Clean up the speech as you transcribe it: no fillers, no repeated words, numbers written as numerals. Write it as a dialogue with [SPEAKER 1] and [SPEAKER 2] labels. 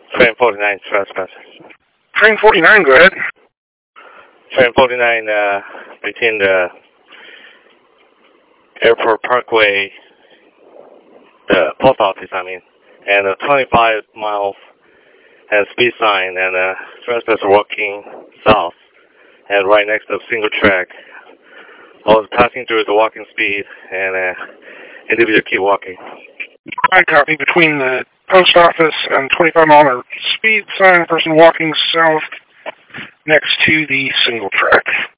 [SPEAKER 1] Train 49 trespass.
[SPEAKER 2] Train 49, go ahead.
[SPEAKER 1] Train 49 between the Airport Parkway, the post office, and 25 miles and speed sign, and trespasser walking south, and right next to the single track. I was passing through the walking speed, and individual keep walking.
[SPEAKER 2] I copy. Between the post office and 25-mile speed sign, person walking south next to the single track.